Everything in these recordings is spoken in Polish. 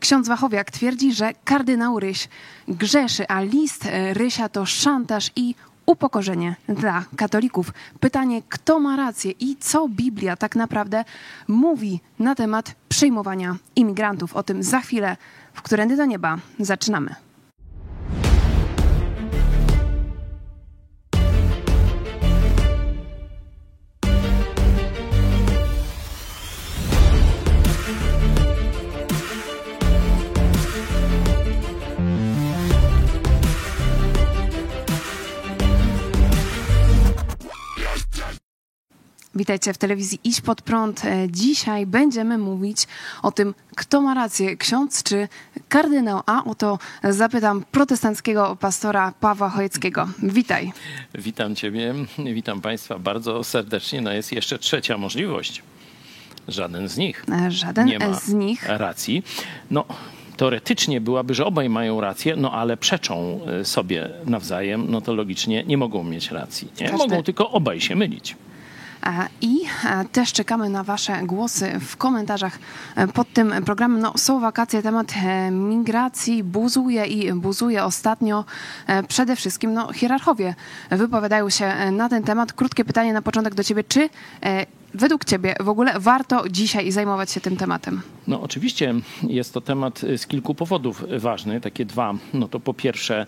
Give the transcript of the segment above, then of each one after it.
Ksiądz Wachowiak twierdzi, że kardynał Ryś grzeszy, a list Rysia to szantaż i upokorzenie dla katolików. Pytanie, kto ma rację i co Biblia tak naprawdę mówi na temat przyjmowania imigrantów. O tym za chwilę w Którędy do Nieba zaczynamy. Witajcie w telewizji Idź Pod Prąd. Dzisiaj będziemy mówić o tym, kto ma rację, ksiądz czy kardynał. A o to zapytam protestanckiego pastora Pawła Chojeckiego. Witaj. Witam Ciebie, witam Państwa bardzo serdecznie. No jest jeszcze trzecia możliwość. Żaden z nich nie ma racji. No, teoretycznie byłaby, że obaj mają rację, no ale przeczą sobie nawzajem, no to logicznie nie mogą mieć racji. Nie? Mogą tylko obaj się mylić. I też czekamy na wasze głosy w komentarzach pod tym programem. No, są wakacje, temat migracji buzuje ostatnio. Przede wszystkim hierarchowie wypowiadają się na ten temat. Krótkie pytanie na początek do ciebie. Czy według ciebie w ogóle warto dzisiaj zajmować się tym tematem? No oczywiście jest to temat z kilku powodów ważny. Takie dwa. No to po pierwsze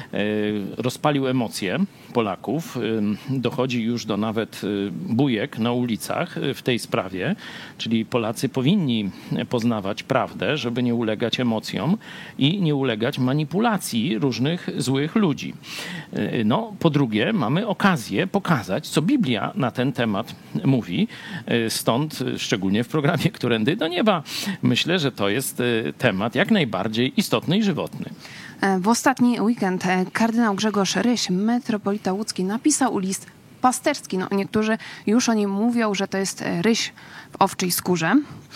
rozpalił emocje Polaków. Dochodzi już do nawet bujek na ulicach w tej sprawie. Czyli Polacy powinni poznawać prawdę, żeby nie ulegać emocjom i nie ulegać manipulacji różnych złych ludzi. No po drugie mamy okazję pokazać, co Biblia na ten temat mówi. Stąd szczególnie w programie Którędy do Nieba myślę, że to jest temat jak najbardziej istotny i żywotny. W ostatni weekend kardynał Grzegorz Ryś, metropolita łódzki, napisał list pasterski. No, niektórzy już o nim mówią, że to jest ryś w owczej skórze.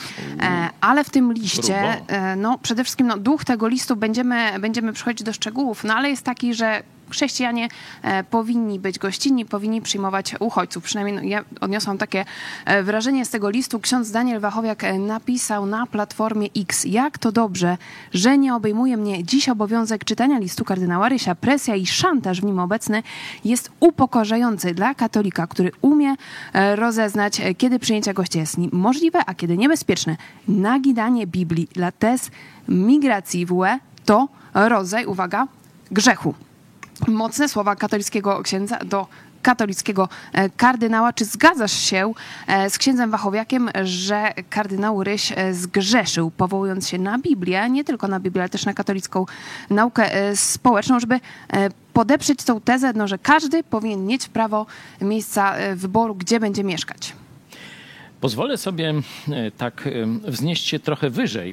Ale w tym liście, przede wszystkim duch tego listu będziemy przechodzić do szczegółów, no ale jest taki, że chrześcijanie powinni być gościnni, powinni przyjmować uchodźców. Przynajmniej ja odniosłam takie wrażenie z tego listu. Ksiądz Daniel Wachowiak napisał na Platformie X: jak to dobrze, że nie obejmuje mnie dziś obowiązek czytania listu kardynała Rysia. Presja i szantaż w nim obecny jest upokarzający dla katolika, który umie rozeznać, kiedy przyjęcie gościa jest możliwe, a kiedy niebezpieczne. Nagidanie Biblii dla tez migracji w UE to rodzaj, uwaga, grzechu. Mocne słowa katolickiego księdza do katolickiego kardynała. Czy zgadzasz się z księdzem Wachowiakiem, że kardynał Ryś zgrzeszył, powołując się na Biblię, nie tylko na Biblię, ale też na katolicką naukę społeczną, żeby podeprzeć tą tezę, że każdy powinien mieć prawo miejsca wyboru, gdzie będzie mieszkać? Pozwolę sobie tak wznieść się trochę wyżej,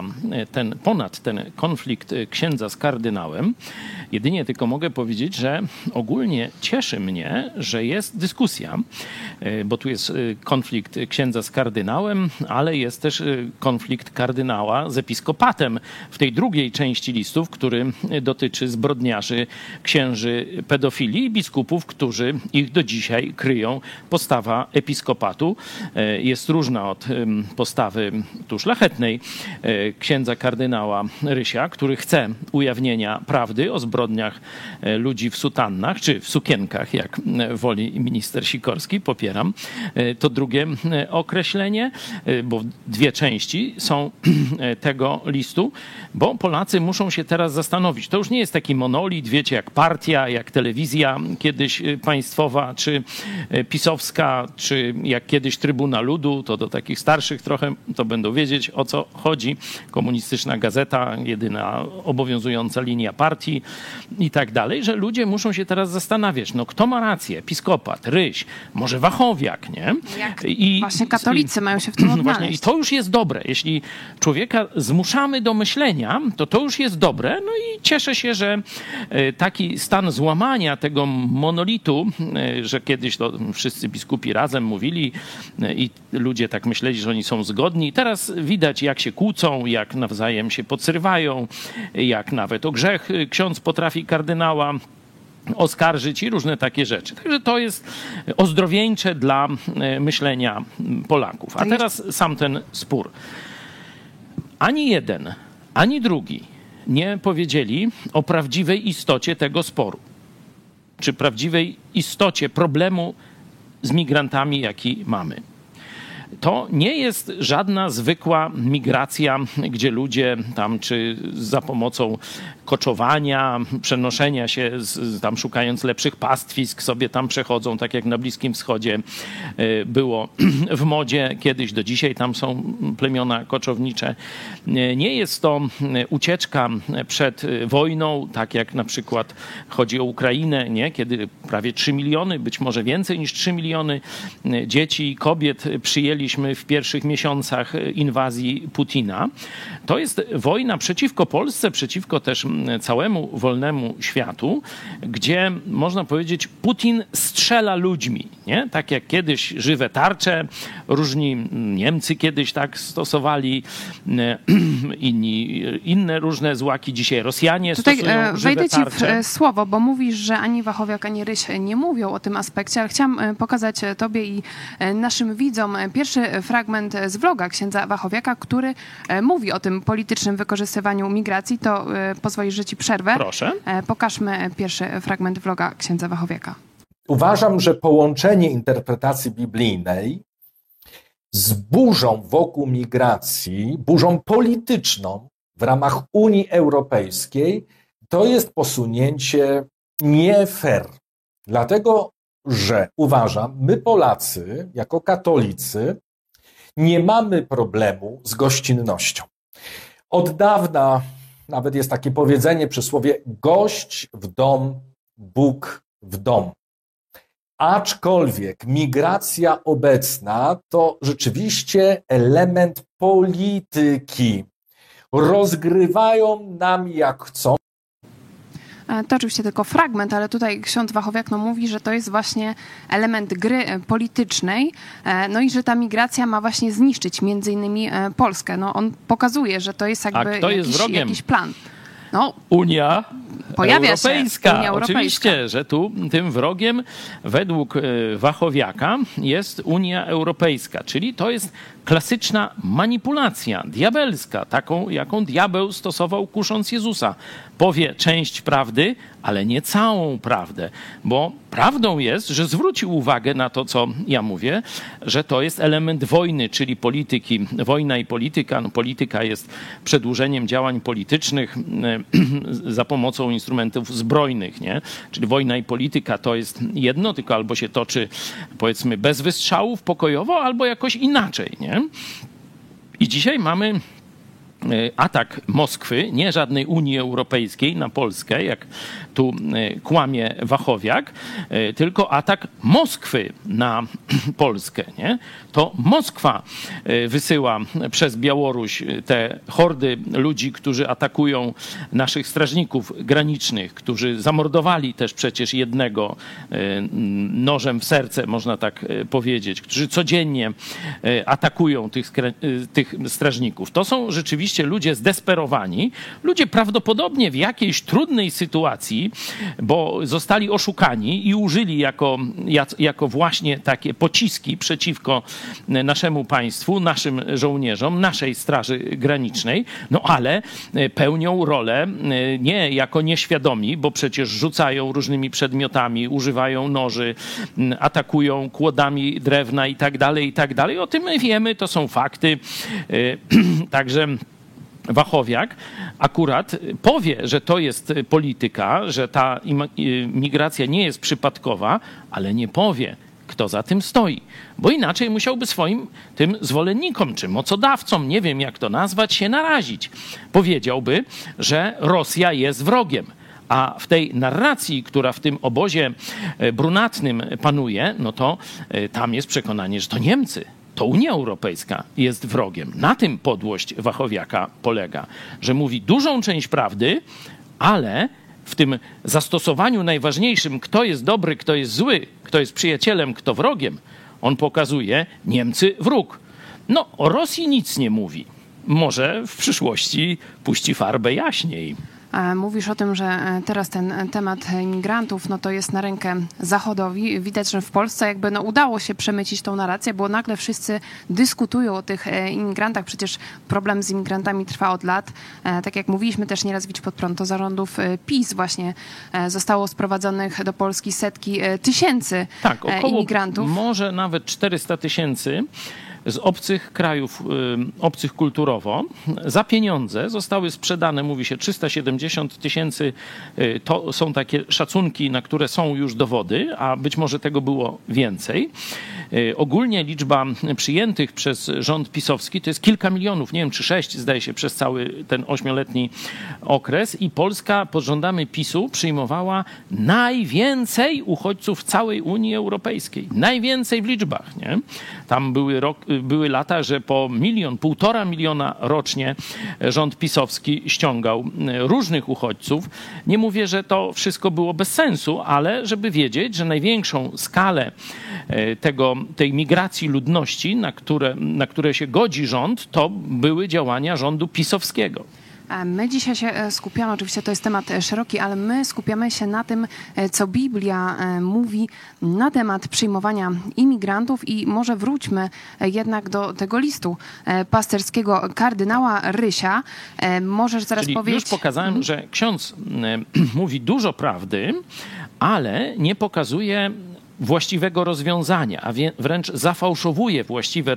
ponad ten konflikt księdza z kardynałem. Jedynie tylko mogę powiedzieć, że ogólnie cieszy mnie, że jest dyskusja, bo tu jest konflikt księdza z kardynałem, ale jest też konflikt kardynała z episkopatem w tej drugiej części listów, który dotyczy zbrodniarzy, księży pedofilii i biskupów, którzy ich do dzisiaj kryją. Postawa episkopatu jest różna od postawy tu szlachetnej księdza kardynała Rysia, który chce ujawnienia prawdy o zbrodniach ludzi w sutannach, czy w sukienkach, jak woli minister Sikorski, popieram to drugie określenie, bo dwie części są tego listu, bo Polacy muszą się teraz zastanowić. To już nie jest taki monolit, wiecie, jak partia, jak telewizja kiedyś państwowa, czy pisowska, czy jak kiedyś Trybuna Ludu, to do takich starszych trochę to będą wiedzieć, o co chodzi. Komunistyczna gazeta, jedyna obowiązująca linia partii i tak dalej, że ludzie muszą się teraz zastanawiać, kto ma rację, episkopat, Ryś, może Wachowiak, nie? Właśnie katolicy mają się w tym odnaleźć. Właśnie, i to już jest dobre. Jeśli człowieka zmuszamy do myślenia, to już jest dobre. No i cieszę się, że taki stan złamania tego monolitu, że kiedyś to wszyscy biskupi razem mówili i ludzie tak myśleli, że oni są zgodni. Teraz widać, jak się kłócą, jak nawzajem się podsyrywają, jak nawet o grzech ksiądz potrafi kardynała oskarżyć i różne takie rzeczy. Także to jest ozdrowieńcze dla myślenia Polaków. A teraz sam ten spór. Ani jeden ani drugi nie powiedzieli o prawdziwej istocie tego sporu, czy prawdziwej istocie problemu z migrantami, jaki mamy. To nie jest żadna zwykła migracja, gdzie ludzie tam czy za pomocą koczowania, przenoszenia się, tam szukając lepszych pastwisk, sobie tam przechodzą, tak jak na Bliskim Wschodzie było w modzie kiedyś, do dzisiaj tam są plemiona koczownicze. Nie jest to ucieczka przed wojną, tak jak na przykład chodzi o Ukrainę, nie? Kiedy prawie 3 miliony, być może więcej niż 3 miliony dzieci i kobiet przyjęliśmy w pierwszych miesiącach inwazji Putina. To jest wojna przeciwko Polsce, przeciwko też całemu wolnemu światu, gdzie można powiedzieć Putin strzela ludźmi, nie? Tak jak kiedyś żywe tarcze, różni Niemcy kiedyś tak stosowali, inne różne złaki, dzisiaj Rosjanie stosują żywe wejdę ci tarcze. w słowo, bo mówisz, że ani Wachowiak, ani Ryś nie mówią o tym aspekcie, ale chciałam pokazać tobie i naszym widzom pierwszy fragment z vloga księdza Wachowiaka, który mówi o tym politycznym wykorzystywaniu migracji. To pozwolisz, że ci przerwę. Proszę. Pokażmy pierwszy fragment vloga księdza Wachowiaka. Uważam, że połączenie interpretacji biblijnej z burzą wokół migracji, burzą polityczną w ramach Unii Europejskiej, to jest posunięcie nie fair. Dlatego, że uważam, my Polacy, jako katolicy, nie mamy problemu z gościnnością. Od dawna nawet jest takie powiedzenie, przysłowie: gość w dom, Bóg w dom. Aczkolwiek migracja obecna to rzeczywiście element polityki. Rozgrywają nam jak chcą. To oczywiście tylko fragment, ale tutaj ksiądz Wachowiak mówi, że to jest właśnie element gry politycznej, no i że ta migracja ma właśnie zniszczyć między innymi Polskę. No on pokazuje, że to jest jakby jakiś plan. No, Unia Europejska. Unia Europejska. Oczywiście, że tu tym wrogiem według Wachowiaka jest Unia Europejska, czyli to jest klasyczna manipulacja diabelska, taką jaką diabeł stosował kusząc Jezusa. Powie część prawdy, ale nie całą prawdę, bo prawdą jest, że zwrócił uwagę na to, co ja mówię, że to jest element wojny, czyli polityki. Wojna i polityka. No, polityka jest przedłużeniem działań politycznych za pomocą instrumentów zbrojnych, nie? Czyli wojna i polityka to jest jedno, tylko albo się toczy, powiedzmy, bez wystrzałów, pokojowo, albo jakoś inaczej, nie? I dzisiaj mamy atak Moskwy, nie żadnej Unii Europejskiej na Polskę, jak tu kłamie Wachowiak, tylko atak Moskwy na Polskę. Nie? To Moskwa wysyła przez Białoruś te hordy ludzi, którzy atakują naszych strażników granicznych, którzy zamordowali też przecież jednego nożem w serce, można tak powiedzieć, którzy codziennie atakują tych strażników. To są rzeczywiście ludzie zdesperowani, ludzie prawdopodobnie w jakiejś trudnej sytuacji, bo zostali oszukani i użyli jako właśnie takie pociski przeciwko naszemu państwu, naszym żołnierzom, naszej Straży Granicznej, no ale pełnią rolę nie jako nieświadomi, bo przecież rzucają różnymi przedmiotami, używają noży, atakują kłodami drewna i tak dalej, i tak dalej. O tym my wiemy, to są fakty. Także Wachowiak akurat powie, że to jest polityka, że ta migracja nie jest przypadkowa, ale nie powie, kto za tym stoi. Bo inaczej musiałby swoim tym zwolennikom, czy mocodawcom, nie wiem jak to nazwać, się narazić. Powiedziałby, że Rosja jest wrogiem. A w tej narracji, która w tym obozie brunatnym panuje, no to tam jest przekonanie, że to Niemcy. To Unia Europejska jest wrogiem. Na tym podłość Wachowiaka polega, że mówi dużą część prawdy, ale w tym zastosowaniu najważniejszym, kto jest dobry, kto jest zły, kto jest przyjacielem, kto wrogiem, on pokazuje Niemcy wróg. No, o Rosji nic nie mówi. Może w przyszłości puści farbę jaśniej. Mówisz o tym, że teraz ten temat imigrantów, no to jest na rękę Zachodowi. Widać, że w Polsce jakby udało się przemycić tą narrację, bo nagle wszyscy dyskutują o tych imigrantach. Przecież problem z imigrantami trwa od lat. Tak jak mówiliśmy też nieraz Widź pod prąd, to zarządów PiS właśnie zostało sprowadzonych do Polski setki tysięcy imigrantów. Może nawet 400 000 z obcych krajów, obcych kulturowo, za pieniądze zostały sprzedane, mówi się 370 000, to są takie szacunki, na które są już dowody, a być może tego było więcej. Ogólnie liczba przyjętych przez rząd pisowski to jest kilka milionów, nie wiem czy 6, zdaje się, przez cały ten 8-letni okres i Polska pod rządami PiS-u przyjmowała najwięcej uchodźców w całej Unii Europejskiej. Najwięcej w liczbach, nie? Tam były lata, że po 1,5 miliona rocznie rząd pisowski ściągał różnych uchodźców. Nie mówię, że to wszystko było bez sensu, ale żeby wiedzieć, że największą skalę tej migracji ludności, na które się godzi rząd, to były działania rządu pisowskiego. My dzisiaj się skupiamy, oczywiście to jest temat szeroki, ale my skupiamy się na tym, co Biblia mówi na temat przyjmowania imigrantów i może wróćmy jednak do tego listu pasterskiego kardynała Rysia. Możesz zaraz powiedzieć... Już pokazałem, że ksiądz mówi dużo prawdy, ale nie pokazuje właściwego rozwiązania, a wręcz zafałszowuje właściwe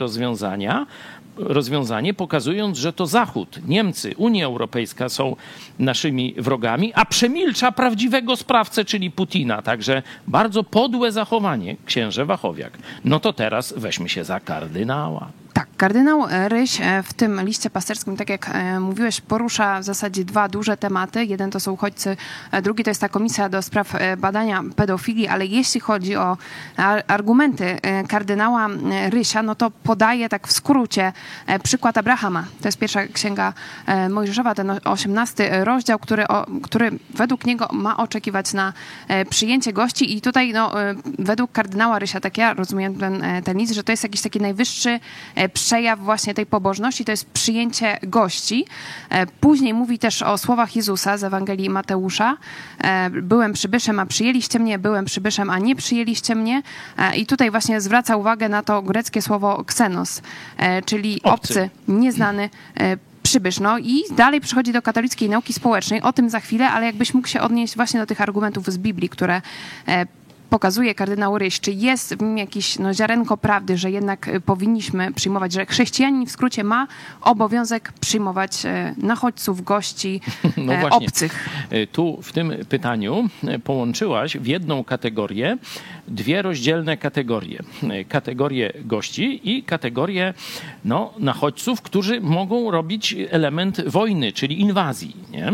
rozwiązanie, pokazując, że to Zachód, Niemcy, Unia Europejska są naszymi wrogami, a przemilcza prawdziwego sprawcę, czyli Putina. Także bardzo podłe zachowanie, księże Wachowiak. No to teraz weźmy się za kardynała. Tak, kardynał Ryś w tym liście pasterskim, tak jak mówiłeś, porusza w zasadzie dwa duże tematy. Jeden to są uchodźcy, drugi to jest ta komisja do spraw badania pedofilii, ale jeśli chodzi o argumenty kardynała Rysia, no to podaje tak w skrócie przykład Abrahama. To jest pierwsza księga Mojżeszowa, ten 18 rozdział, który według niego ma oczekiwać na przyjęcie gości i tutaj według kardynała Rysia, tak ja rozumiem ten list, że to jest jakiś taki najwyższy przejaw właśnie tej pobożności, to jest przyjęcie gości. Później mówi też o słowach Jezusa z Ewangelii Mateusza. Byłem przybyszem, a przyjęliście mnie, byłem przybyszem, a nie przyjęliście mnie. I tutaj właśnie zwraca uwagę na to greckie słowo ksenos, czyli obcy, nieznany przybysz. No i dalej przychodzi do katolickiej nauki społecznej, o tym za chwilę, ale jakbyś mógł się odnieść właśnie do tych argumentów z Biblii, które pokazuje kardynał Ryś, czy jest w nim jakieś ziarenko prawdy, że jednak powinniśmy przyjmować, że chrześcijanin w skrócie ma obowiązek przyjmować nachodźców, gości obcych. Tu w tym pytaniu połączyłaś w jedną kategorię dwie rozdzielne kategorie. Kategorię gości i kategorię nachodźców, którzy mogą robić element wojny, czyli inwazji. Nie?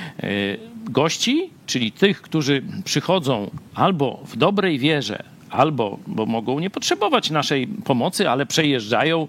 Gości, czyli tych, którzy przychodzą albo w dobrej wierze, albo, bo mogą nie potrzebować naszej pomocy, ale przejeżdżają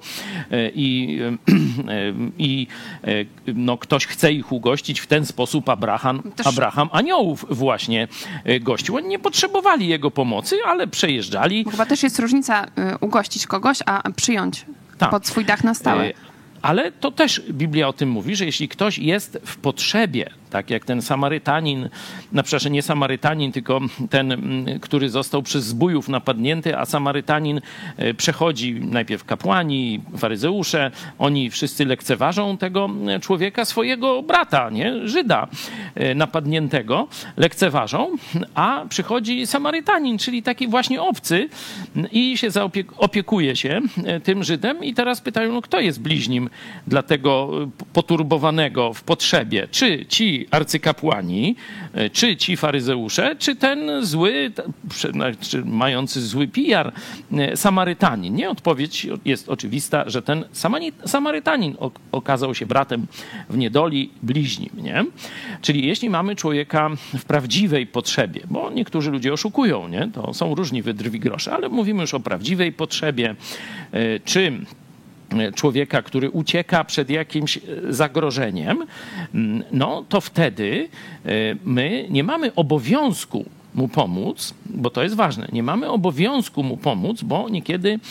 i ktoś chce ich ugościć. W ten sposób Abraham aniołów właśnie gościł. Oni nie potrzebowali jego pomocy, ale przejeżdżali. Chyba też jest różnica ugościć kogoś, a przyjąć pod swój dach na stałe. Ale to też Biblia o tym mówi, że jeśli ktoś jest w potrzebie, tak jak ten Samarytanin, przepraszam, nie Samarytanin, tylko ten, który został przez zbójów napadnięty, a Samarytanin przechodzi, najpierw kapłani, faryzeusze, oni wszyscy lekceważą tego człowieka, swojego brata, nie? Żyda napadniętego, lekceważą, a przychodzi Samarytanin, czyli taki właśnie obcy i się opiekuje się tym Żydem i teraz pytają, kto jest bliźnim dla tego poturbowanego w potrzebie? Czy ci arcykapłani, czy ci faryzeusze, czy ten zły, czy mający zły PR Samarytanin? Nie, odpowiedź jest oczywista, że ten Samarytanin okazał się bratem w niedoli, bliźnim. Nie? Czyli jeśli mamy człowieka w prawdziwej potrzebie, bo niektórzy ludzie oszukują, nie? To są różni wydrwi grosze, ale mówimy już o prawdziwej potrzebie, czy człowieka, który ucieka przed jakimś zagrożeniem, to wtedy my nie mamy obowiązku mu pomóc, bo to jest ważne. Nie mamy obowiązku mu pomóc, bo niekiedy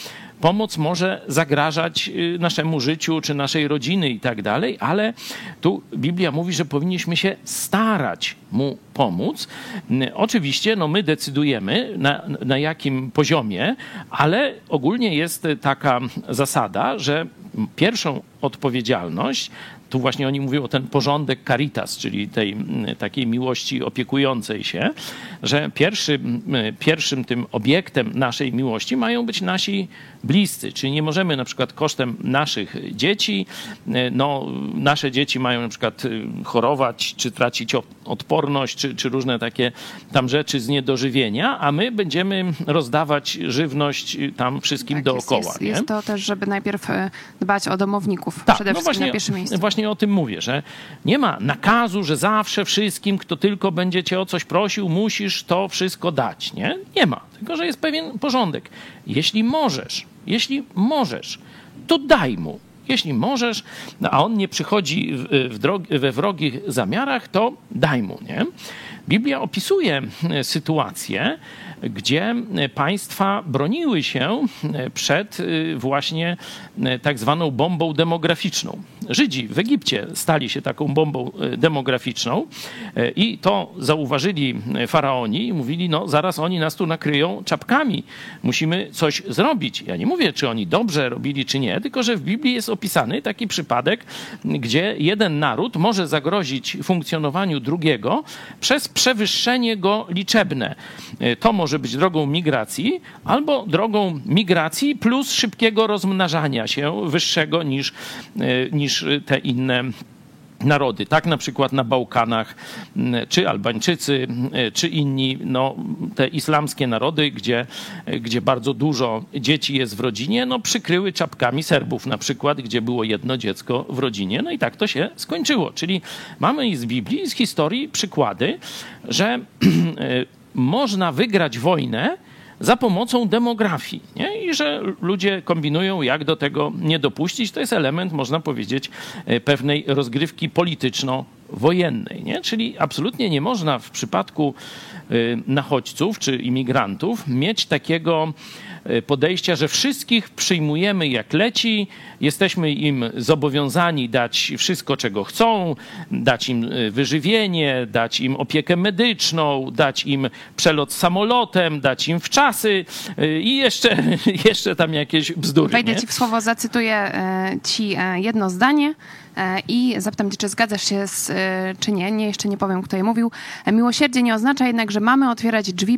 pomoc może zagrażać naszemu życiu czy naszej rodziny i tak dalej, ale tu Biblia mówi, że powinniśmy się starać mu pomóc. Oczywiście my decydujemy na jakim poziomie, ale ogólnie jest taka zasada, że pierwszą odpowiedzialność, tu właśnie oni mówią o ten porządek caritas, czyli tej takiej miłości opiekującej się, że pierwszym tym obiektem naszej miłości mają być nasi bliscy, czyli nie możemy na przykład kosztem naszych dzieci, nasze dzieci mają na przykład chorować, czy tracić odporność, czy różne takie tam rzeczy z niedożywienia, a my będziemy rozdawać żywność tam wszystkim tak, dookoła. Jest to też, żeby najpierw dbać o domowników, tak, przede wszystkim właśnie, na pierwszym miejscu. Właśnie o tym mówię, że nie ma nakazu, że zawsze wszystkim, kto tylko będzie cię o coś prosił, musisz to wszystko dać, nie? Nie ma, tylko że jest pewien porządek. Jeśli możesz, to daj mu. Jeśli możesz, a on nie przychodzi we wrogich zamiarach, to daj mu, nie? Biblia opisuje sytuację, gdzie państwa broniły się przed właśnie tak zwaną bombą demograficzną. Żydzi w Egipcie stali się taką bombą demograficzną i to zauważyli faraoni i mówili, zaraz oni nas tu nakryją czapkami, musimy coś zrobić. Ja nie mówię, czy oni dobrze robili, czy nie, tylko że w Biblii jest opisany taki przypadek, gdzie jeden naród może zagrozić funkcjonowaniu drugiego przez przewyższenie go liczebne. To może być drogą migracji albo drogą migracji plus szybkiego rozmnażania się wyższego niż te inne narody. Tak na przykład na Bałkanach, czy Albańczycy, czy inni, te islamskie narody, gdzie bardzo dużo dzieci jest w rodzinie, przykryły czapkami Serbów na przykład, gdzie było jedno dziecko w rodzinie. I tak to się skończyło. Czyli mamy i z Biblii, i z historii przykłady, że można wygrać wojnę za pomocą demografii, nie? I że ludzie kombinują, jak do tego nie dopuścić. To jest element, można powiedzieć, pewnej rozgrywki polityczno-wojennej, nie? Czyli absolutnie nie można w przypadku nachodźców czy imigrantów mieć takiego podejścia, że wszystkich przyjmujemy jak leci, jesteśmy im zobowiązani dać wszystko, czego chcą, dać im wyżywienie, dać im opiekę medyczną, dać im przelot samolotem, dać im wczasy i jeszcze tam jakieś bzdury. Wejdę ci w słowo, zacytuję ci jedno zdanie i zapytam cię, czy zgadzasz się czy nie. Jeszcze nie powiem, kto je mówił. Miłosierdzie nie oznacza jednak, że mamy otwierać drzwi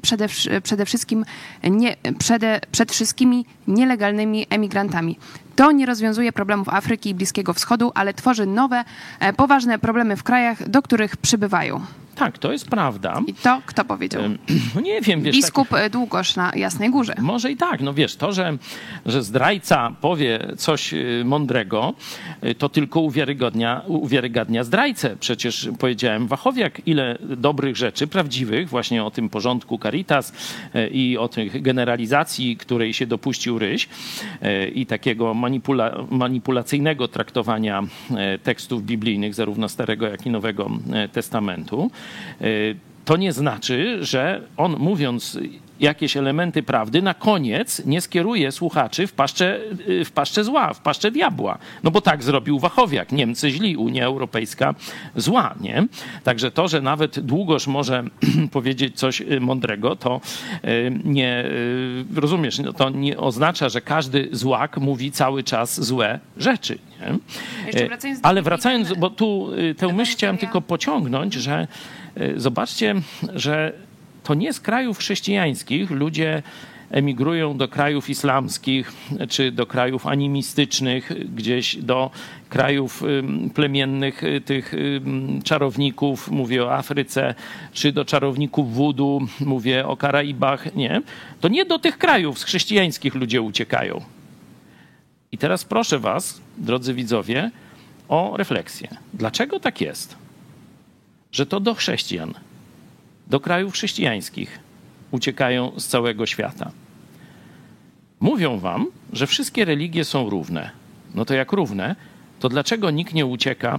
przed wszystkimi nielegalnymi emigrantami. To nie rozwiązuje problemów Afryki i Bliskiego Wschodu, ale tworzy nowe, poważne problemy w krajach, do których przybywają. Tak, to jest prawda. I to kto powiedział? Nie wiem. Biskup Długosz na Jasnej Górze. Może i tak. To, że zdrajca powie coś mądrego, to tylko uwiarygadnia zdrajcę. Przecież powiedziałem Wachowiak, ile dobrych rzeczy, prawdziwych, właśnie o tym porządku Caritas i o tych generalizacji, której się dopuścił Ryś i takiego manipulacyjnego traktowania tekstów biblijnych, zarówno Starego, jak i Nowego Testamentu. To nie znaczy, że on, mówiąc jakieś elementy prawdy, na koniec nie skieruje słuchaczy w paszczę zła, w paszczę diabła. Bo tak zrobił Wachowiak. Niemcy źli, Unia Europejska zła, nie? Także to, że nawet Długosz może powiedzieć coś mądrego, to nie, rozumiesz, to nie oznacza, że każdy złak mówi cały czas złe rzeczy, nie? Ale wracając, bo tu tę myśl chciałem tylko pociągnąć, że zobaczcie, że to nie z krajów chrześcijańskich ludzie emigrują do krajów islamskich czy do krajów animistycznych, gdzieś do krajów plemiennych tych czarowników, mówię o Afryce, czy do czarowników wudu, mówię o Karaibach. Nie, to nie do tych krajów z chrześcijańskich ludzie uciekają. I teraz proszę was, drodzy widzowie, o refleksję. Dlaczego tak jest, że to do chrześcijan, do krajów chrześcijańskich uciekają z całego świata? Mówią wam, że wszystkie religie są równe. To jak równe, to dlaczego nikt nie ucieka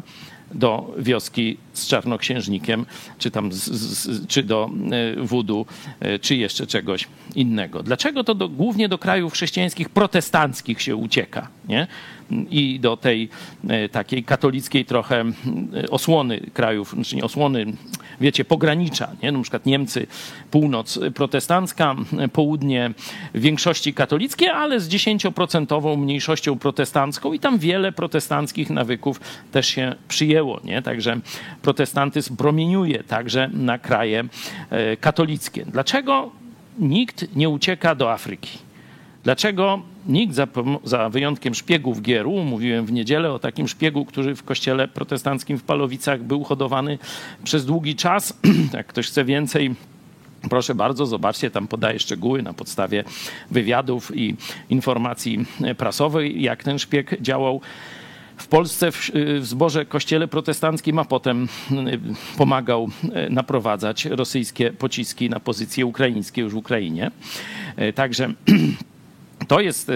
do wioski z czarnoksiężnikiem, czy tam czy do wudu, czy jeszcze czegoś innego. Dlaczego to głównie do krajów chrześcijańskich protestanckich się ucieka, nie? I do tej takiej katolickiej trochę osłony krajów, znaczy nie osłony, wiecie, pogranicza, nie? Na przykład Niemcy, północ protestancka, południe w większości katolickie, ale z 10% mniejszością protestancką i tam wiele protestanckich nawyków też się przyjęło, nie? Także protestantyzm promieniuje także na kraje katolickie. Dlaczego nikt nie ucieka do Afryki? Dlaczego nikt, za wyjątkiem szpiegów GRU, mówiłem w niedzielę o takim szpiegu, który w kościele protestanckim w Palowicach był hodowany przez długi czas. Jak ktoś chce więcej, proszę bardzo, zobaczcie, tam podaję szczegóły na podstawie wywiadów i informacji prasowej, jak ten szpieg działał w Polsce w zborze kościele protestanckim, a potem pomagał naprowadzać rosyjskie pociski na pozycje ukraińskie już w Ukrainie. Także to jest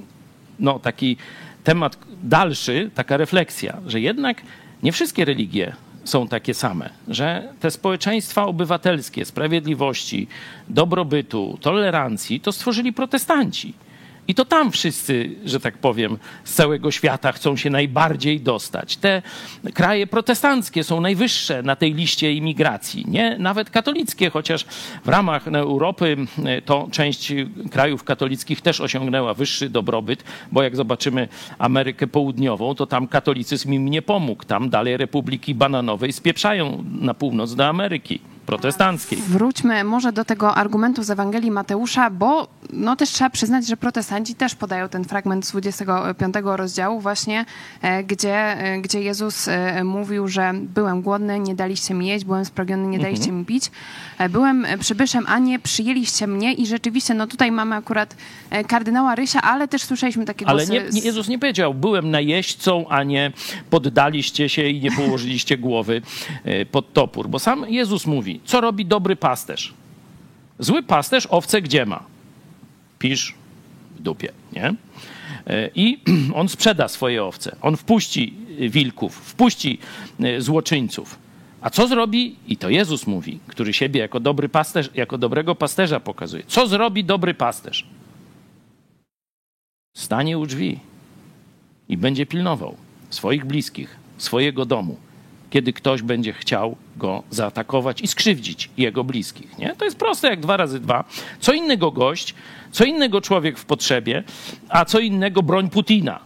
no, taki temat dalszy, taka refleksja, że jednak nie wszystkie religie są takie same, że te społeczeństwa obywatelskie, sprawiedliwości, dobrobytu, tolerancji to stworzyli protestanci. I to tam wszyscy, że tak powiem, z całego świata chcą się najbardziej dostać. Te kraje protestanckie są najwyższe na tej liście imigracji, nie nawet katolickie, chociaż w ramach Europy to część krajów katolickich też osiągnęła wyższy dobrobyt, bo jak zobaczymy Amerykę Południową, to tam katolicyzm im nie pomógł. Tam dalej republiki bananowej spieprzają na północ do Ameryki protestanckiej. Wróćmy może do tego argumentu z Ewangelii Mateusza, bo no też trzeba przyznać, że protestanci też podają ten fragment z 25 rozdziału właśnie, gdzie Jezus mówił, że byłem głodny, nie daliście mi jeść, byłem spragniony, nie daliście mi pić, byłem przybyszem, a nie przyjęliście mnie i rzeczywiście, no tutaj mamy akurat kardynała Rysia, ale też słyszeliśmy takie głosy. Ale Jezus nie powiedział, byłem najeźdźcą, a nie poddaliście się i nie położyliście głowy pod topór, bo sam Jezus mówi, co robi dobry pasterz? Zły pasterz owce gdzie ma? Pisz w dupie, nie? I on sprzeda swoje owce. On wpuści wilków, wpuści złoczyńców. A co zrobi? I to Jezus mówi, który siebie jako dobry pasterz, jako dobrego pasterza pokazuje. Co zrobi dobry pasterz? Stanie u drzwi i będzie pilnował swoich bliskich, swojego domu, kiedy ktoś będzie chciał go zaatakować i skrzywdzić jego bliskich. Nie? To jest proste jak 2 razy 2. Co innego gość, co innego człowiek w potrzebie, a co innego broń Putina.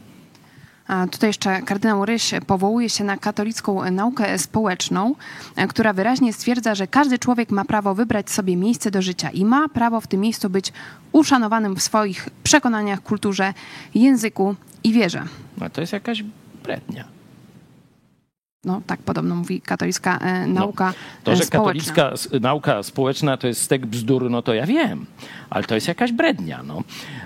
A tutaj jeszcze kardynał Ryś powołuje się na katolicką naukę społeczną, która wyraźnie stwierdza, że każdy człowiek ma prawo wybrać sobie miejsce do życia i ma prawo w tym miejscu być uszanowanym w swoich przekonaniach, kulturze, języku i wierze. A to jest jakaś brednia. No tak podobno mówi katolicka nauka to, że społeczna. katolicka nauka społeczna to jest stek bzdur, no to ja wiem, ale to jest jakaś brednia. No.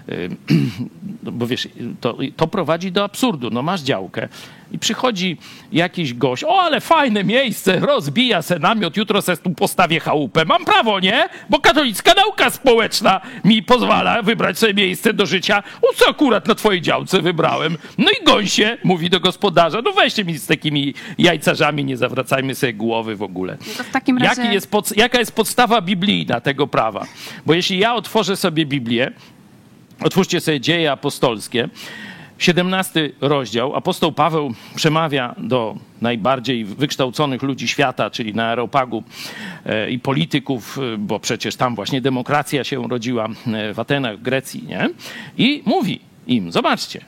Bo wiesz, to prowadzi do absurdu. No masz działkę i przychodzi jakiś gość, o ale fajne miejsce, rozbija se namiot, jutro se tu postawię chałupę. Mam prawo, nie? Bo katolicka nauka społeczna mi pozwala wybrać sobie miejsce do życia. O co akurat na twojej działce wybrałem? No i goń się, mówi do gospodarza, no weźcie mi z takimi jajcarzami, nie zawracajmy sobie głowy w ogóle. No to w takim razie... Jaka jest podstawa biblijna tego prawa? Bo jeśli ja otworzę sobie Biblię, otwórzcie sobie Dzieje Apostolskie, 17 rozdział, apostoł Paweł przemawia do najbardziej wykształconych ludzi świata, czyli na Areopagu i polityków, bo przecież tam właśnie demokracja się rodziła w Atenach, w Grecji, nie? I mówi im, zobaczcie,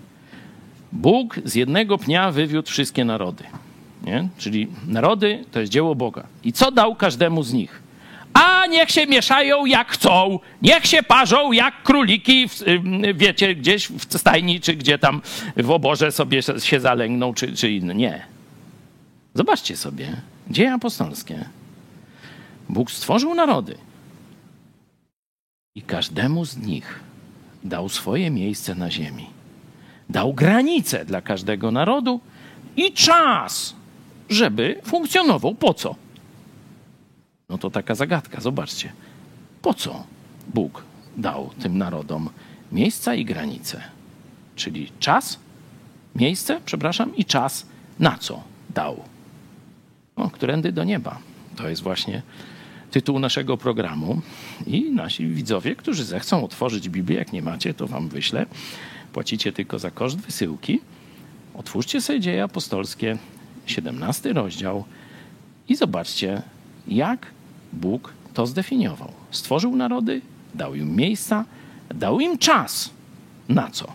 Bóg z jednego pnia wywiódł wszystkie narody, nie? Czyli narody to jest dzieło Boga. I co dał każdemu z nich? A niech się mieszają jak chcą, niech się parzą jak króliki, wiecie, gdzieś w stajni, czy gdzie tam w oborze sobie się zalęgną, czy inne. Nie. Zobaczcie sobie, Dzieje apostolskie. Bóg stworzył narody i każdemu z nich dał swoje miejsce na ziemi. Dał granice dla każdego narodu i czas, żeby funkcjonował. Po co? No to taka zagadka, zobaczcie. Po co Bóg dał tym narodom miejsca i granice? Czyli czas, miejsce, przepraszam, i czas na co dał. No, którędy do nieba. To jest właśnie tytuł naszego programu i nasi widzowie, którzy zechcą otworzyć Biblię, jak nie macie, to wam wyślę. Płacicie tylko za koszt wysyłki. Otwórzcie sobie Dzieje Apostolskie, 17 rozdział i zobaczcie, jak Bóg to zdefiniował. Stworzył narody, dał im miejsca, dał im czas. Na co?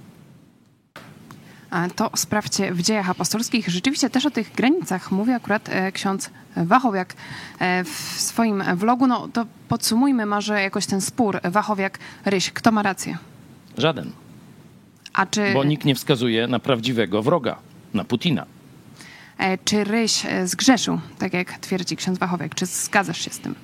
To sprawdźcie w Dziejach Apostolskich. Rzeczywiście też o tych granicach mówi akurat ksiądz Wachowiak w swoim vlogu. No to podsumujmy może jakoś ten spór Wachowiak-Ryś. Kto ma rację? Żaden. A czy... Bo nikt nie wskazuje na prawdziwego wroga, na Putina. Czy Ryś zgrzeszył, tak jak twierdzi ksiądz Wachowiak? Czy zgadzasz się z tym?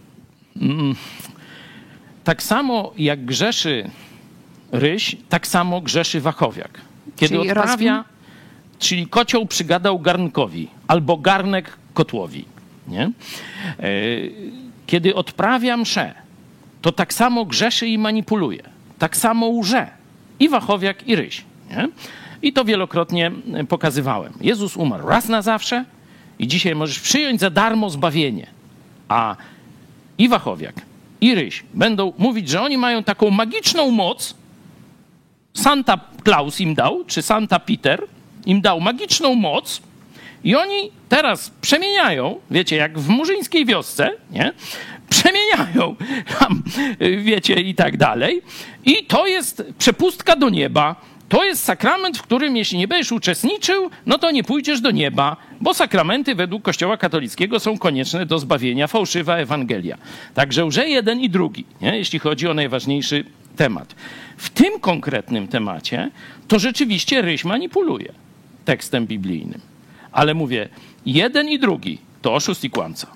Tak samo jak grzeszy Ryś, tak samo grzeszy Wachowiak. Kiedy Czyli odprawia, czyli kocioł przygadał garnkowi, albo garnek kotłowi. Nie? Kiedy odprawia mszę, to tak samo grzeszy i manipuluje. Tak samo łże. I Wachowiak, i Ryś. Nie? I to wielokrotnie pokazywałem. Jezus umarł raz na zawsze i dzisiaj możesz przyjąć za darmo zbawienie. A i Wachowiak, i Ryś będą mówić, że oni mają taką magiczną moc. Santa Claus im dał, czy Santa Peter im dał magiczną moc i oni teraz przemieniają, wiecie, jak w murzyńskiej wiosce, nie? Przemieniają tam, wiecie, i tak dalej. I to jest przepustka do nieba. To jest sakrament, w którym jeśli nie będziesz uczestniczył, no to nie pójdziesz do nieba, bo sakramenty według Kościoła katolickiego są konieczne do zbawienia, fałszywa Ewangelia. Także łże jeden i drugi, nie? Jeśli chodzi o najważniejszy temat. W tym konkretnym temacie to rzeczywiście Ryś manipuluje tekstem biblijnym. Ale mówię, jeden i drugi to oszust i kłamca.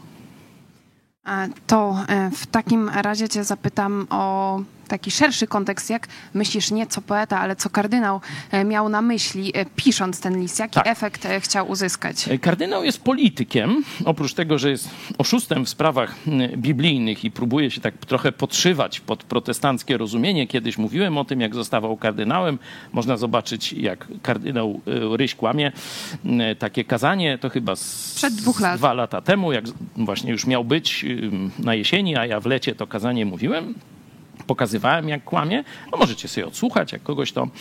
To w takim razie cię zapytam o taki szerszy kontekst. Jak myślisz, nie co poeta, ale co kardynał miał na myśli, pisząc ten list? Jaki efekt chciał uzyskać? Kardynał jest politykiem. Oprócz tego, że jest oszustem w sprawach biblijnych i próbuje się tak trochę podszywać pod protestanckie rozumienie. Kiedyś mówiłem o tym, jak zostawał kardynałem. Można zobaczyć, jak kardynał Ryś kłamie. Takie kazanie to chyba sprzed 2 lat. 2 lata temu, jak właśnie już miał być na jesieni, a ja w lecie to kazanie mówiłem. Pokazywałem, jak kłamie. No możecie sobie odsłuchać, jak kogoś to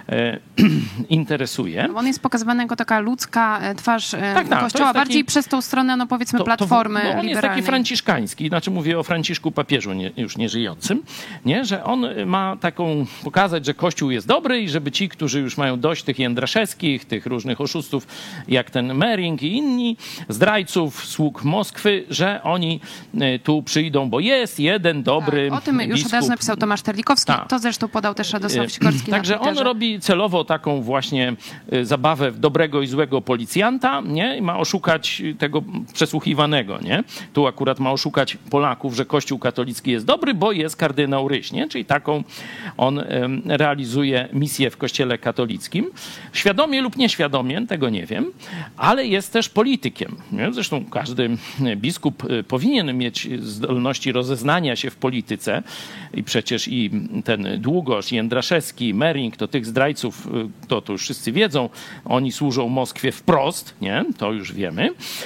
interesuje. On jest pokazywany jako taka ludzka twarz Kościoła, bardziej przez tą stronę, no powiedzmy, platformy liberalnej. On jest taki franciszkański, znaczy mówię o Franciszku papieżu, już nie żyjącym, nie? Że on ma taką pokazać, że Kościół jest dobry i żeby ci, którzy już mają dość tych Jędraszewskich, tych różnych oszustów, jak ten Mering i inni, zdrajców, sług Moskwy, że oni tu przyjdą, bo jest jeden dobry o tym już od razu napisał Tomasz Terlikowski. To zresztą podał też Radosław Sikorski. Także on robi celowo taką właśnie zabawę w dobrego i złego policjanta, nie? I ma oszukać tego przesłuchiwanego, nie? Tu akurat ma oszukać Polaków, że Kościół katolicki jest dobry, bo jest kardynał Ryś, nie? Czyli taką on realizuje misję w Kościele katolickim. Świadomie lub nieświadomie, tego nie wiem, ale jest też politykiem, nie? Zresztą każdy biskup powinien mieć zdolności rozeznania się w polityce i przecież i ten Długosz, Jędraszewski, Mering, to tych zdrajców, to już wszyscy wiedzą, oni służą Moskwie wprost, nie? To już wiemy.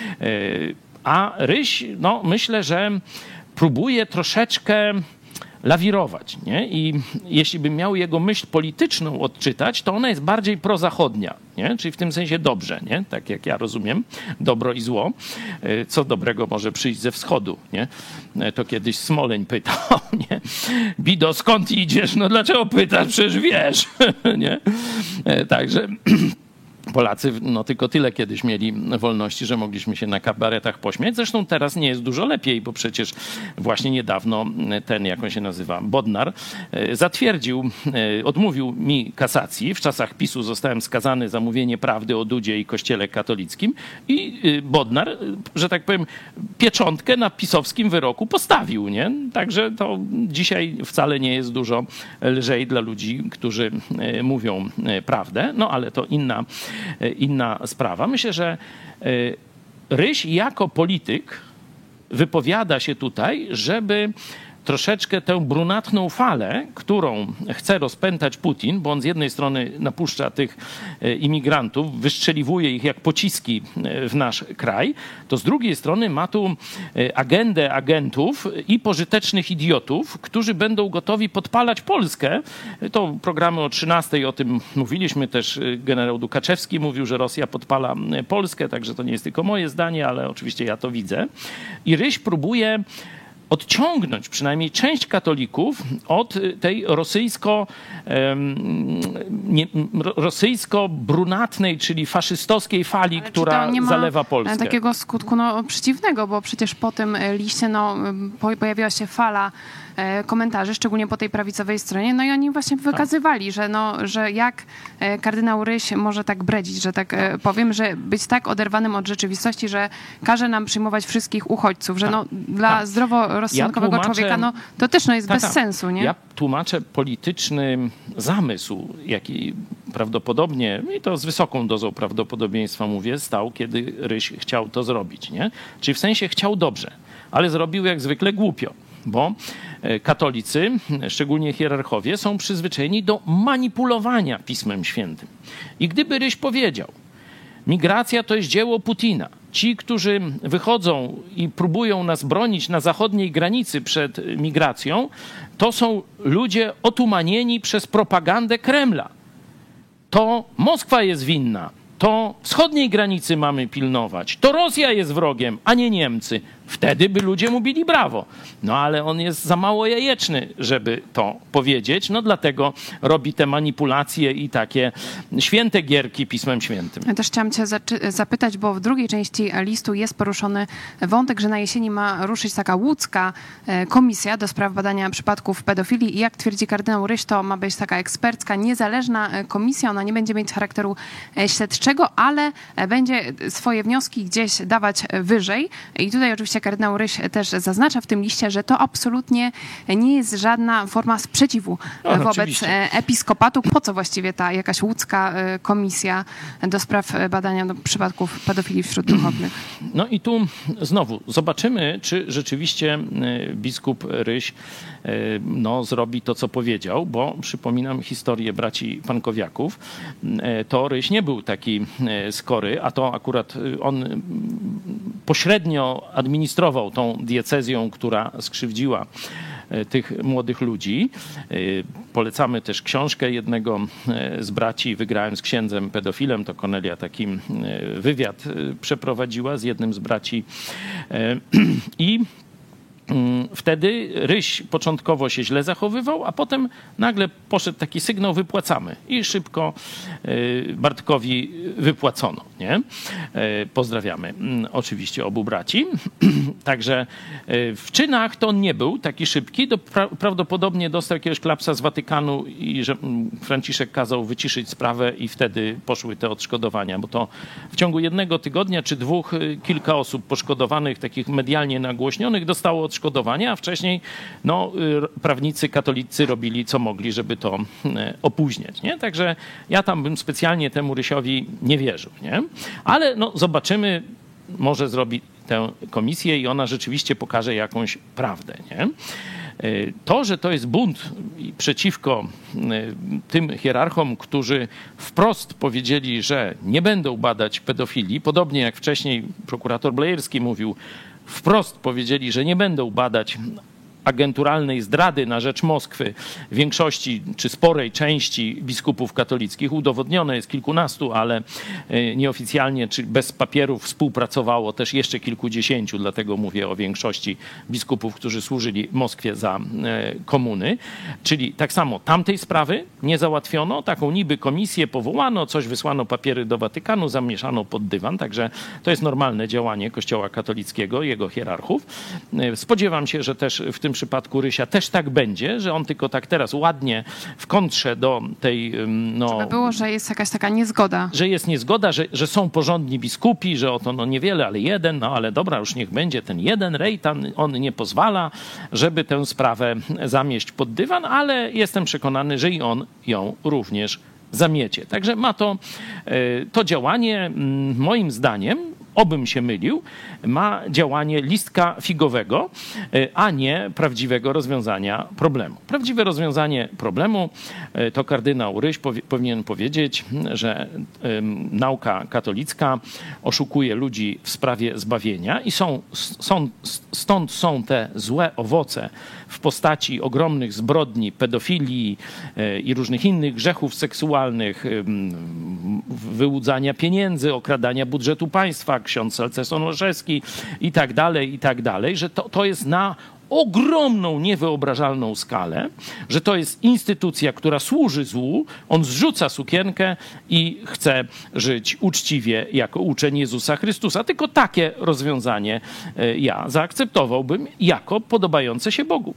A Ryś, no myślę, że próbuje troszeczkę lawirować, nie? I jeśli bym miał jego myśl polityczną odczytać, to ona jest bardziej prozachodnia, nie? Czyli w tym sensie dobrze, nie? Tak jak ja rozumiem, dobro i zło. Co dobrego może przyjść ze wschodu, nie? To kiedyś Smoleń pytał, nie? Bido, skąd idziesz? No dlaczego pytasz? Przecież wiesz, nie? Także Polacy no tylko tyle kiedyś mieli wolności, że mogliśmy się na kabaretach pośmiać. Zresztą teraz nie jest dużo lepiej, bo przecież właśnie niedawno ten, jak on się nazywa, Bodnar, zatwierdził, odmówił mi kasacji. W czasach PiS-u zostałem skazany za mówienie prawdy o Dudzie i Kościele katolickim i Bodnar, że tak powiem, pieczątkę na pisowskim wyroku postawił, nie? Także to dzisiaj wcale nie jest dużo lżej dla ludzi, którzy mówią prawdę, no ale to inna sprawa. Myślę, że Ryś jako polityk wypowiada się tutaj, żeby troszeczkę tę brunatną falę, którą chce rozpętać Putin, bo on z jednej strony napuszcza tych imigrantów, wystrzeliwuje ich jak pociski w nasz kraj, to z drugiej strony ma tu agendę agentów i pożytecznych idiotów, którzy będą gotowi podpalać Polskę. To programy o 13:00 o tym mówiliśmy, też generał Dukaczewski mówił, że Rosja podpala Polskę, także to nie jest tylko moje zdanie, ale oczywiście ja to widzę. I Ryś próbuje odciągnąć przynajmniej część katolików od tej rosyjsko-brunatnej, czyli faszystowskiej fali, która zalewa Polskę. Takiego skutku przeciwnego, bo przecież po tym liście pojawiła się fala komentarzy, szczególnie po tej prawicowej stronie, no i oni właśnie wykazywali, że jak kardynał Ryś może tak bredzić, że tak powiem, że być tak oderwanym od rzeczywistości, że każe nam przyjmować wszystkich uchodźców, że dla zdroworozsądkowego człowieka to też jest bez sensu, nie? Ja tłumaczę polityczny zamysł, jaki prawdopodobnie, i to z wysoką dozą prawdopodobieństwa mówię, stał, kiedy Ryś chciał to zrobić, nie? Czyli w sensie chciał dobrze, ale zrobił jak zwykle głupio. Bo katolicy, szczególnie hierarchowie, są przyzwyczajeni do manipulowania Pismem Świętym. I gdyby Ryś powiedział, migracja to jest dzieło Putina, ci, którzy wychodzą i próbują nas bronić na zachodniej granicy przed migracją, to są ludzie otumanieni przez propagandę Kremla. To Moskwa jest winna. To wschodniej granicy mamy pilnować. To Rosja jest wrogiem, a nie Niemcy. Wtedy by ludzie mówili brawo. No ale on jest za mało jajeczny, żeby to powiedzieć. No dlatego robi te manipulacje i takie święte gierki Pismem Świętym. Ja też chciałam cię zapytać, bo w drugiej części listu jest poruszony wątek, że na jesieni ma ruszyć taka łódzka komisja do spraw badania przypadków pedofilii i jak twierdzi kardynał Ryś, to ma być taka ekspercka, niezależna komisja. Ona nie będzie mieć charakteru śledczego, ale będzie swoje wnioski gdzieś dawać wyżej. I tutaj oczywiście kardynał Ryś też zaznacza w tym liście, że to absolutnie nie jest żadna forma sprzeciwu wobec episkopatu. Po co właściwie ta jakaś łódzka komisja do spraw badania przypadków pedofilii wśród duchownych? No i tu znowu zobaczymy, czy rzeczywiście biskup Ryś zrobi to, co powiedział, bo przypominam historię braci Pankowiaków. To Ryś nie był taki skory, a to akurat on pośrednio administrował tą diecezją, która skrzywdziła tych młodych ludzi. Polecamy też książkę jednego z braci. Wygrałem z księdzem pedofilem. To Konelia taki wywiad przeprowadziła z jednym z braci. I wtedy Ryś początkowo się źle zachowywał, a potem nagle poszedł taki sygnał: wypłacamy. I szybko Bartkowi wypłacono. Nie? Pozdrawiamy oczywiście obu braci. Także w czynach to on nie był taki szybki. Prawdopodobnie dostał jakiegoś klapsa z Watykanu i że Franciszek kazał wyciszyć sprawę i wtedy poszły te odszkodowania, bo to w ciągu jednego tygodnia czy dwóch kilka osób poszkodowanych, takich medialnie nagłośnionych, dostało odszkodowania, a wcześniej prawnicy katolicy robili co mogli, żeby to opóźniać. Nie? Także ja tam bym specjalnie temu Rysiowi nie wierzył. Nie? Ale zobaczymy, może zrobi tę komisję i ona rzeczywiście pokaże jakąś prawdę. Nie? To, że to jest bunt przeciwko tym hierarchom, którzy wprost powiedzieli, że nie będą badać pedofilii, podobnie jak wcześniej prokurator Blairski mówił, wprost powiedzieli, że nie będą badać agenturalnej zdrady na rzecz Moskwy większości czy sporej części biskupów katolickich. Udowodnione jest kilkunastu, ale nieoficjalnie czy bez papierów współpracowało też jeszcze kilkudziesięciu, dlatego mówię o większości biskupów, którzy służyli Moskwie za komuny. Czyli tak samo tamtej sprawy nie załatwiono, taką niby komisję powołano, coś wysłano papiery do Watykanu, zamieszano pod dywan, także to jest normalne działanie Kościoła katolickiego, jego hierarchów. Spodziewam się, że też w tym przypadku Rysia też tak będzie, że on tylko tak teraz ładnie w kontrze do tej... Żeby było, że jest jakaś taka niezgoda. Że jest niezgoda, że są porządni biskupi, że oto niewiele, ale jeden, ale dobra, już niech będzie ten jeden rejtan, on nie pozwala, żeby tę sprawę zamieść pod dywan, ale jestem przekonany, że i on ją również zamiecie. Także ma to działanie, moim zdaniem, obym się mylił, ma działanie listka figowego, a nie prawdziwego rozwiązania problemu. Prawdziwe rozwiązanie problemu to kardynał Ryś powinien powiedzieć, że nauka katolicka oszukuje ludzi w sprawie zbawienia i stąd są te złe owoce w postaci ogromnych zbrodni, pedofilii i różnych innych grzechów seksualnych, wyłudzania pieniędzy, okradania budżetu państwa, ksiądz Salceson Olszewski i tak dalej, że to jest na ogromną, niewyobrażalną skalę, że to jest instytucja, która służy złu, on zrzuca sukienkę i chce żyć uczciwie jako uczeń Jezusa Chrystusa. Tylko takie rozwiązanie ja zaakceptowałbym jako podobające się Bogu.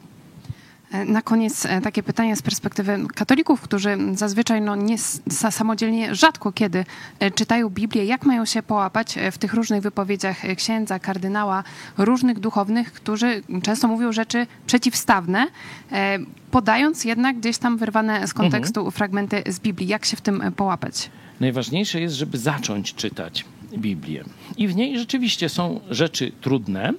Na koniec takie pytanie z perspektywy katolików, którzy zazwyczaj samodzielnie rzadko kiedy czytają Biblię. Jak mają się połapać w tych różnych wypowiedziach księdza, kardynała, różnych duchownych, którzy często mówią rzeczy przeciwstawne, podając jednak gdzieś tam wyrwane z kontekstu fragmenty z Biblii. Jak się w tym połapać? Najważniejsze jest, żeby zacząć czytać Biblię. I w niej rzeczywiście są rzeczy trudne,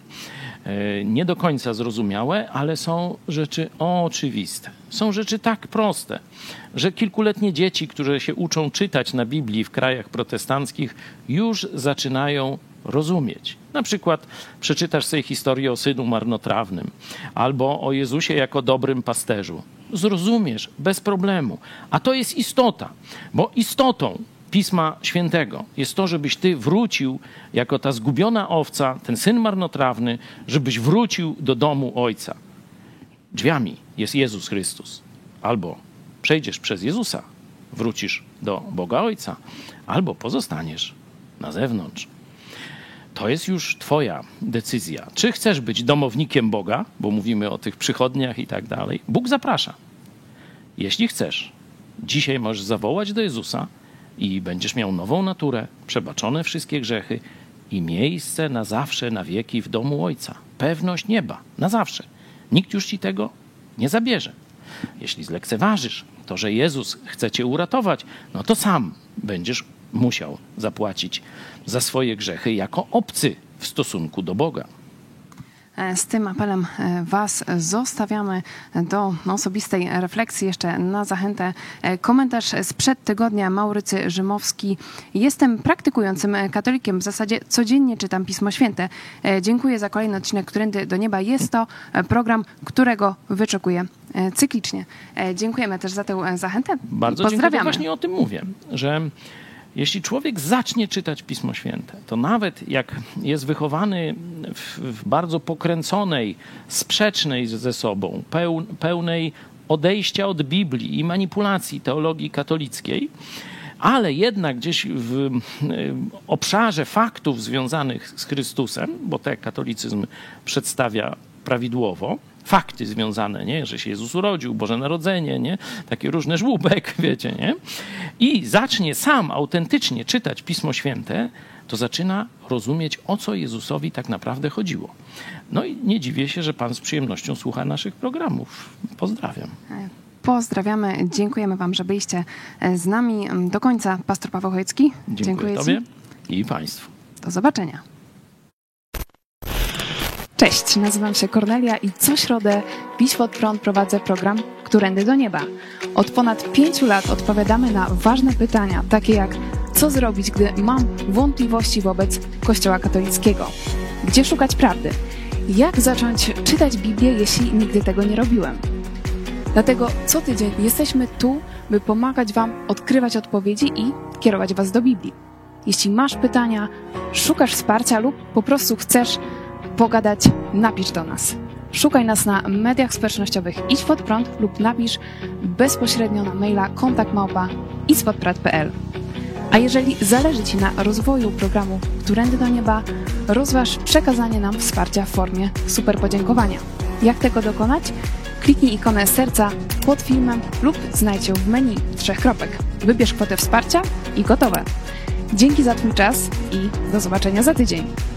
nie do końca zrozumiałe, ale są rzeczy oczywiste. Są rzeczy tak proste, że kilkuletnie dzieci, które się uczą czytać na Biblii w krajach protestanckich, już zaczynają rozumieć. Na przykład przeczytasz sobie historię o synu marnotrawnym albo o Jezusie jako dobrym pasterzu. Zrozumiesz bez problemu. A to jest istota, bo istotą Pisma Świętego jest to, żebyś ty wrócił jako ta zgubiona owca, ten syn marnotrawny, żebyś wrócił do domu Ojca. Drzwiami jest Jezus Chrystus. Albo przejdziesz przez Jezusa, wrócisz do Boga Ojca, albo pozostaniesz na zewnątrz. To jest już twoja decyzja. Czy chcesz być domownikiem Boga, bo mówimy o tych przychodniach i tak dalej. Bóg zaprasza. Jeśli chcesz, dzisiaj możesz zawołać do Jezusa i będziesz miał nową naturę, przebaczone wszystkie grzechy i miejsce na zawsze, na wieki w domu Ojca. Pewność nieba, na zawsze. Nikt już ci tego nie zabierze. Jeśli zlekceważysz to, że Jezus chce cię uratować, no to sam będziesz musiał zapłacić za swoje grzechy jako obcy w stosunku do Boga. Z tym apelem was zostawiamy do osobistej refleksji. Jeszcze na zachętę komentarz sprzed tygodnia. Maurycy Rzymowski. Jestem praktykującym katolikiem. W zasadzie codziennie czytam Pismo Święte. Dziękuję za kolejny odcinek Którędy do Nieba. Jest to program, którego wyczekuję cyklicznie. Dziękujemy też za tę zachętę. Bardzo pozdrawiamy. Dziękuję. Właśnie o tym mówię, że jeśli człowiek zacznie czytać Pismo Święte, to nawet jak jest wychowany w bardzo pokręconej, sprzecznej ze sobą, pełnej odejścia od Biblii i manipulacji teologii katolickiej, ale jednak gdzieś w obszarze faktów związanych z Chrystusem, bo tak katolicyzm przedstawia prawidłowo, fakty związane, nie? Że się Jezus urodził, Boże Narodzenie, nie? Takie różne żłóbek, wiecie, nie? I zacznie sam autentycznie czytać Pismo Święte, to zaczyna rozumieć, o co Jezusowi tak naprawdę chodziło. No i nie dziwię się, że Pan z przyjemnością słucha naszych programów. Pozdrawiam. Pozdrawiamy. Dziękujemy wam, że byliście z nami do końca. Pastor Paweł Chojecki. Dziękuję Tobie i Państwu. Do zobaczenia. Cześć, nazywam się Kornelia i co środę Piś pod prąd prowadzę program Którędy do Nieba. Od ponad 5 lat odpowiadamy na ważne pytania, takie jak co zrobić, gdy mam wątpliwości wobec Kościoła katolickiego? Gdzie szukać prawdy? Jak zacząć czytać Biblię, jeśli nigdy tego nie robiłem? Dlatego co tydzień jesteśmy tu, by pomagać wam odkrywać odpowiedzi i kierować was do Biblii. Jeśli masz pytania, szukasz wsparcia lub po prostu chcesz pogadać, napisz do nas. Szukaj nas na mediach społecznościowych Idź Pod Prąd lub napisz bezpośrednio na maila kontakt@idźpodprad.pl. A jeżeli zależy ci na rozwoju programu Którędy do Nieba, rozważ przekazanie nam wsparcia w formie super podziękowania. Jak tego dokonać? Kliknij ikonę serca pod filmem lub znajdź ją w menu 3 kropek. Wybierz kwotę wsparcia i gotowe. Dzięki za twój czas i do zobaczenia za tydzień.